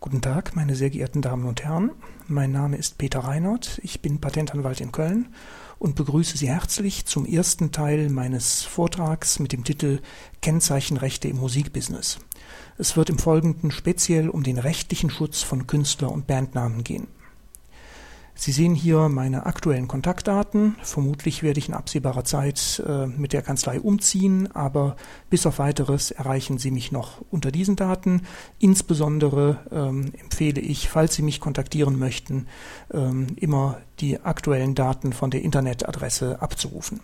Guten Tag, meine sehr geehrten Damen und Herren. Mein Name ist Peter Reinert, ich bin Patentanwalt in Köln und begrüße Sie herzlich zum ersten Teil meines Vortrags mit dem Titel Kennzeichenrechte im Musikbusiness. Es wird im Folgenden speziell um den rechtlichen Schutz von Künstler- und Bandnamen gehen. Sie sehen hier meine aktuellen Kontaktdaten. Vermutlich werde ich in absehbarer Zeit mit der Kanzlei umziehen, aber bis auf Weiteres erreichen Sie mich noch unter diesen Daten. Insbesondere empfehle ich, falls Sie mich kontaktieren möchten, immer die aktuellen Daten von der Internetadresse abzurufen.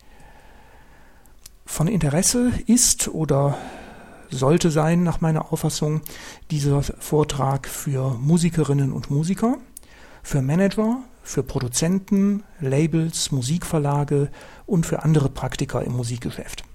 Von Interesse ist oder sollte sein, nach meiner Auffassung, dieser Vortrag für Musikerinnen und Musiker, für Manager, für Produzenten, Labels, Musikverlage und für andere Praktiker im Musikgeschäft.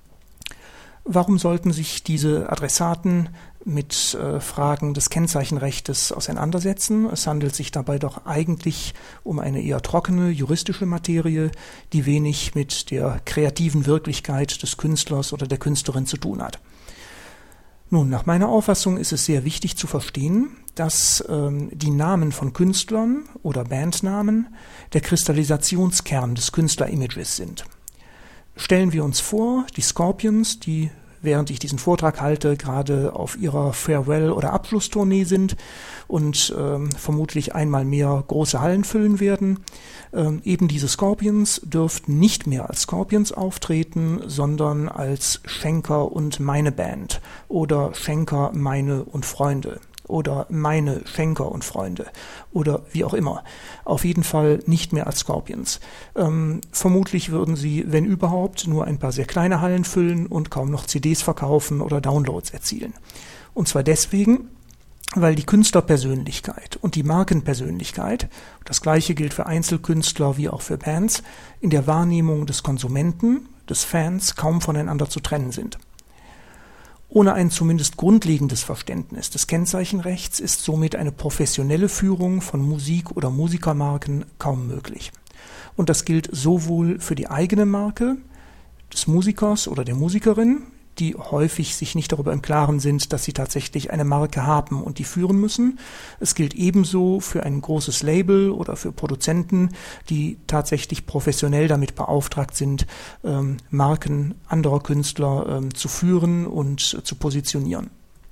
Warum sollten sich diese Adressaten mit Fragen des Kennzeichenrechtes auseinandersetzen? Es handelt sich dabei doch eigentlich um eine eher trockene juristische Materie, die wenig mit der kreativen Wirklichkeit des Künstlers oder der Künstlerin zu tun hat. Nun, nach meiner Auffassung ist es sehr wichtig zu verstehen, dass die Namen von Künstlern oder Bandnamen der Kristallisationskern des Künstlerimages sind. Stellen wir uns vor, die Scorpions, die während ich diesen Vortrag halte, gerade auf ihrer Farewell- oder Abschlusstournee sind und vermutlich einmal mehr große Hallen füllen werden. Eben diese Scorpions dürften nicht mehr als Scorpions auftreten, sondern als Schenker und meine Band oder Schenker, meine und Freunde oder meine Schenker und Freunde oder wie auch immer. Auf jeden Fall nicht mehr als Scorpions. Vermutlich würden sie, wenn überhaupt, nur ein paar sehr kleine Hallen füllen und kaum noch CDs verkaufen oder Downloads erzielen. Und zwar deswegen, weil die Künstlerpersönlichkeit und die Markenpersönlichkeit, das gleiche gilt für Einzelkünstler wie auch für Bands, in der Wahrnehmung des Konsumenten, des Fans kaum voneinander zu trennen sind. Ohne ein zumindest grundlegendes Verständnis des Kennzeichenrechts ist somit eine professionelle Führung von Musik- oder Musikermarken kaum möglich. Und das gilt sowohl für die eigene Marke des Musikers oder der Musikerin, die häufig sich nicht darüber im Klaren sind, dass sie tatsächlich eine Marke haben und die führen müssen. Es gilt ebenso für ein großes Label oder für Produzenten, die tatsächlich professionell damit beauftragt sind, Marken anderer Künstler zu führen und zu positionieren.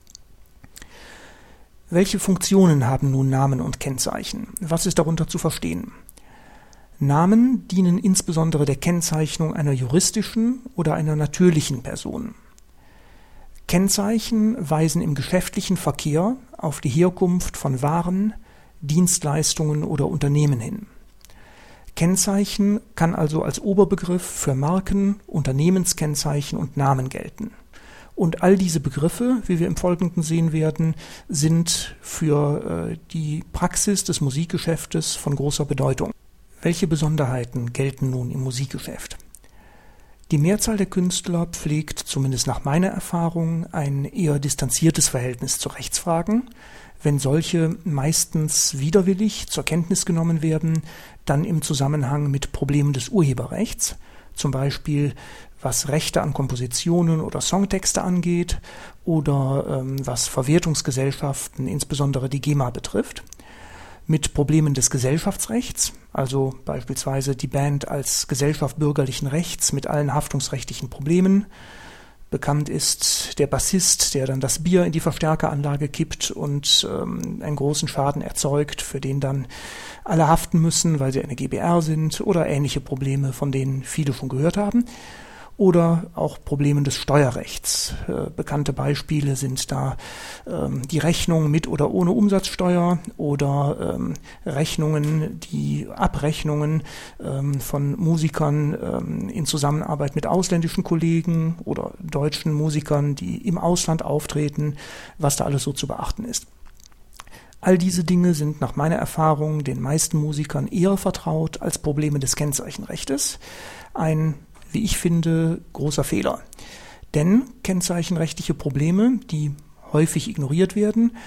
Welche Funktionen haben nun Namen und Kennzeichen? Was ist darunter zu verstehen? Namen dienen insbesondere der Kennzeichnung einer juristischen oder einer natürlichen Person. Kennzeichen weisen im geschäftlichen Verkehr auf die Herkunft von Waren, Dienstleistungen oder Unternehmen hin. Kennzeichen kann also als Oberbegriff für Marken, Unternehmenskennzeichen und Namen gelten. Und all diese Begriffe, wie wir im Folgenden sehen werden, sind für die Praxis des Musikgeschäftes von großer Bedeutung. Welche Besonderheiten gelten nun im Musikgeschäft? Die Mehrzahl der Künstler pflegt, zumindest nach meiner Erfahrung, ein eher distanziertes Verhältnis zu Rechtsfragen. Wenn solche meistens widerwillig zur Kenntnis genommen werden, dann im Zusammenhang mit Problemen des Urheberrechts, zum Beispiel was Rechte an Kompositionen oder Songtexte angeht oder was Verwertungsgesellschaften, insbesondere die GEMA, betrifft. Mit Problemen des Gesellschaftsrechts, also beispielsweise die Band als Gesellschaft bürgerlichen Rechts mit allen haftungsrechtlichen Problemen. Bekannt ist der Bassist, der dann das Bier in die Verstärkeranlage kippt und einen großen Schaden erzeugt, für den dann alle haften müssen, weil sie eine GbR sind oder ähnliche Probleme, von denen viele schon gehört haben. Oder auch Problemen des Steuerrechts. Bekannte Beispiele sind da die Rechnung mit oder ohne Umsatzsteuer oder Rechnungen, die Abrechnungen von Musikern in Zusammenarbeit mit ausländischen Kollegen oder deutschen Musikern, die im Ausland auftreten, was da alles so zu beachten ist. All diese Dinge sind nach meiner Erfahrung den meisten Musikern eher vertraut als Probleme des Kennzeichenrechtes. Ein, wie ich finde, großer Fehler. Denn kennzeichenrechtliche Probleme, die häufig ignoriert werden,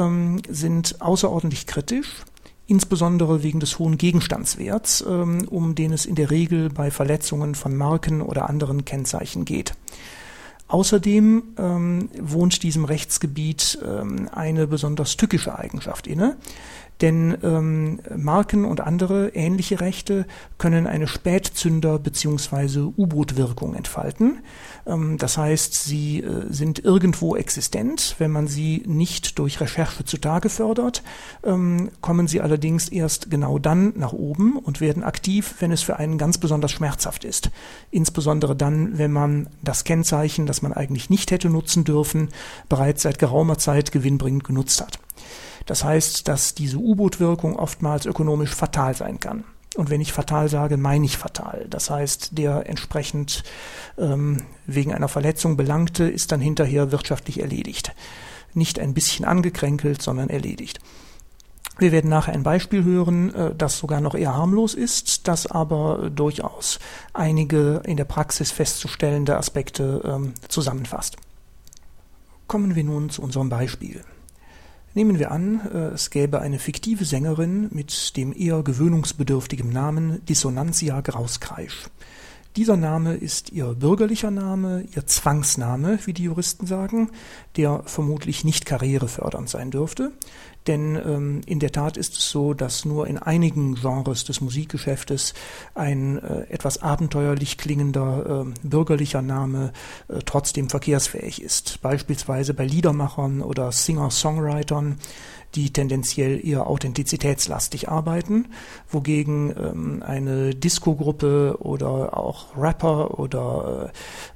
sind außerordentlich kritisch, insbesondere wegen des hohen Gegenstandswerts, um den es in der Regel bei Verletzungen von Marken oder anderen Kennzeichen geht. Außerdem wohnt diesem Rechtsgebiet eine besonders tückische Eigenschaft inne, denn Marken und andere ähnliche Rechte können eine Spätzünder- bzw. U-Boot-Wirkung entfalten. Das heißt, sie sind irgendwo existent. Wenn man sie nicht durch Recherche zutage fördert, kommen sie allerdings erst genau dann nach oben und werden aktiv, wenn es für einen ganz besonders schmerzhaft ist. Insbesondere dann, wenn man das Kennzeichen, das man eigentlich nicht hätte nutzen dürfen, bereits seit geraumer Zeit gewinnbringend genutzt hat. Das heißt, dass diese U-Boot-Wirkung oftmals ökonomisch fatal sein kann. Und wenn ich fatal sage, meine ich fatal. Das heißt, der entsprechend wegen einer Verletzung Belangte ist dann hinterher wirtschaftlich erledigt. Nicht ein bisschen angekränkelt, sondern erledigt. Wir werden nachher ein Beispiel hören, das sogar noch eher harmlos ist, das aber durchaus einige in der Praxis festzustellende Aspekte zusammenfasst. Kommen wir nun zu unserem Beispiel. Nehmen wir an, es gäbe eine fiktive Sängerin mit dem eher gewöhnungsbedürftigen Namen Dissonantia Grauskreisch. Dieser Name ist ihr bürgerlicher Name, ihr Zwangsname, wie die Juristen sagen, der vermutlich nicht karrierefördernd sein dürfte. Denn in der Tat ist es so, dass nur in einigen Genres des Musikgeschäftes ein etwas abenteuerlich klingender bürgerlicher Name trotzdem verkehrsfähig ist. Beispielsweise bei Liedermachern oder Singer-Songwritern, die tendenziell eher authentizitätslastig arbeiten, wogegen eine Disco-Gruppe oder auch Rapper oder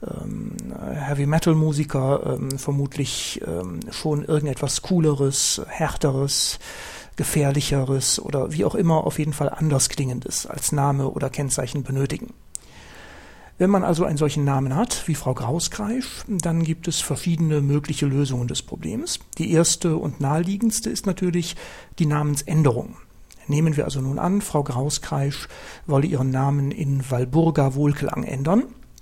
Heavy-Metal-Musiker vermutlich schon irgendetwas Cooleres, Härteres, Gefährlicheres oder wie auch immer auf jeden Fall anders Klingendes als Name oder Kennzeichen benötigen. Wenn man also einen solchen Namen hat, wie Frau Grauskreisch, dann gibt es verschiedene mögliche Lösungen des Problems. Die erste und naheliegendste ist natürlich die Namensänderung. Nehmen wir also nun an, Frau Grauskreisch wolle ihren Namen in Walburga Wohlklang ändern.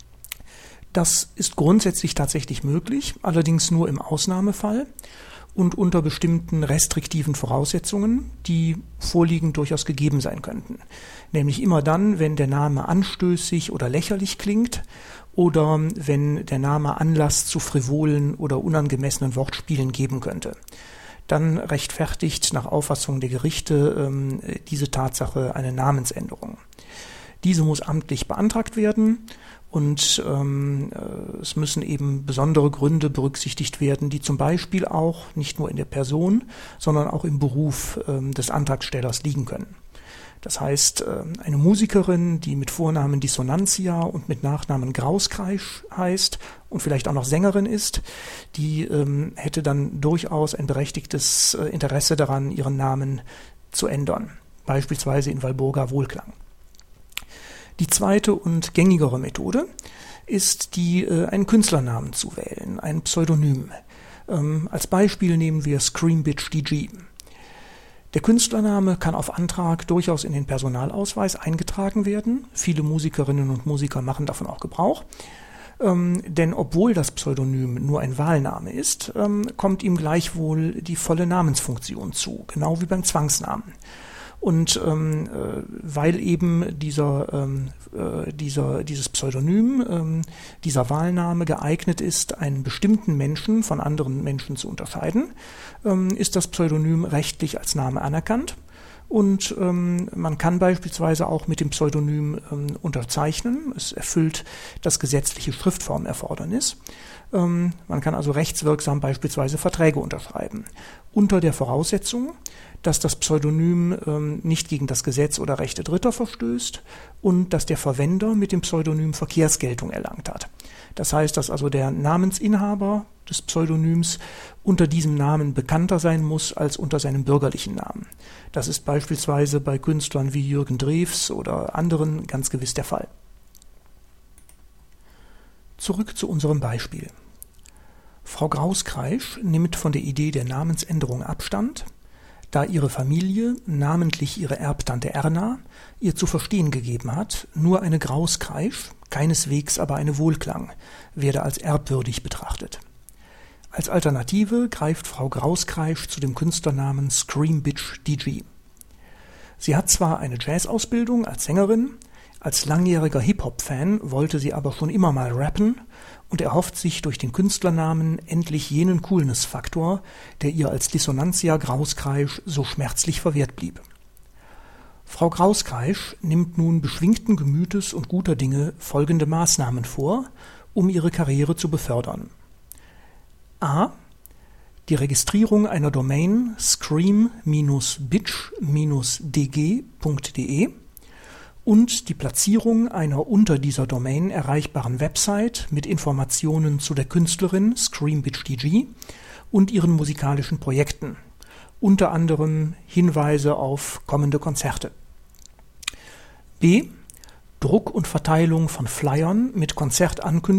Das ist grundsätzlich tatsächlich möglich, allerdings nur im Ausnahmefall und unter bestimmten restriktiven Voraussetzungen, die vorliegend durchaus gegeben sein könnten. Nämlich immer dann, wenn der Name anstößig oder lächerlich klingt oder wenn der Name Anlass zu frivolen oder unangemessenen Wortspielen geben könnte. Dann rechtfertigt nach Auffassung der Gerichte diese Tatsache eine Namensänderung. Diese muss amtlich beantragt werden und es müssen eben besondere Gründe berücksichtigt werden, die zum Beispiel auch nicht nur in der Person, sondern auch im Beruf des Antragstellers liegen können. Das heißt, eine Musikerin, die mit Vornamen Dissonantia und mit Nachnamen Grauskreisch heißt und vielleicht auch noch Sängerin ist, die hätte dann durchaus ein berechtigtes Interesse daran, ihren Namen zu ändern, beispielsweise in Walburga Wohlklang. Die zweite und gängigere Methode ist die, einen Künstlernamen zu wählen, ein Pseudonym. Als Beispiel nehmen wir Scream Bitch DG. Der Künstlername kann auf Antrag durchaus in den Personalausweis eingetragen werden. Viele Musikerinnen und Musiker machen davon auch Gebrauch. Denn obwohl das Pseudonym nur ein Wahlname ist, kommt ihm gleichwohl die volle Namensfunktion zu, genau wie beim Zwangsnamen. Und weil eben dieses Pseudonym, dieser Wahlname geeignet ist, einen bestimmten Menschen von anderen Menschen zu unterscheiden, ist das Pseudonym rechtlich als Name anerkannt. Und man kann beispielsweise auch mit dem Pseudonym unterzeichnen. Es erfüllt das gesetzliche Schriftformerfordernis. Man kann also rechtswirksam beispielsweise Verträge unterschreiben. Unter der Voraussetzung, dass das Pseudonym nicht gegen das Gesetz oder Rechte Dritter verstößt und dass der Verwender mit dem Pseudonym Verkehrsgeltung erlangt hat. Das heißt, dass also der Namensinhaber des Pseudonyms unter diesem Namen bekannter sein muss als unter seinem bürgerlichen Namen. Das ist beispielsweise bei Künstlern wie Jürgen Drews oder anderen ganz gewiss der Fall. Zurück zu unserem Beispiel. Frau Grauskreisch nimmt von der Idee der Namensänderung Abstand, da ihre Familie, namentlich ihre Erbtante Erna, ihr zu verstehen gegeben hat, nur eine Grauskreisch, keineswegs aber eine Wohlklang, werde als erbwürdig betrachtet. Als Alternative greift Frau Grauskreisch zu dem Künstlernamen Scream Bitch DG. Sie hat zwar eine Jazzausbildung als Sängerin, Als langjähriger Hip-Hop-Fan wollte sie aber schon immer mal rappen und erhofft sich durch den Künstlernamen endlich jenen Coolness-Faktor, der ihr als Dissonantia Grauskreisch so schmerzlich verwehrt blieb. Frau Grauskreisch nimmt nun beschwingten Gemütes und guter Dinge folgende Maßnahmen vor, um ihre Karriere zu befördern. A. Die Registrierung einer Domain scream-bitch-dg.de und die Platzierung einer unter dieser Domain erreichbaren Website mit Informationen zu der Künstlerin ScreamBitchDG und ihren musikalischen Projekten, unter anderem Hinweise auf kommende Konzerte. B. Druck und Verteilung von Flyern mit Konzertankündigungen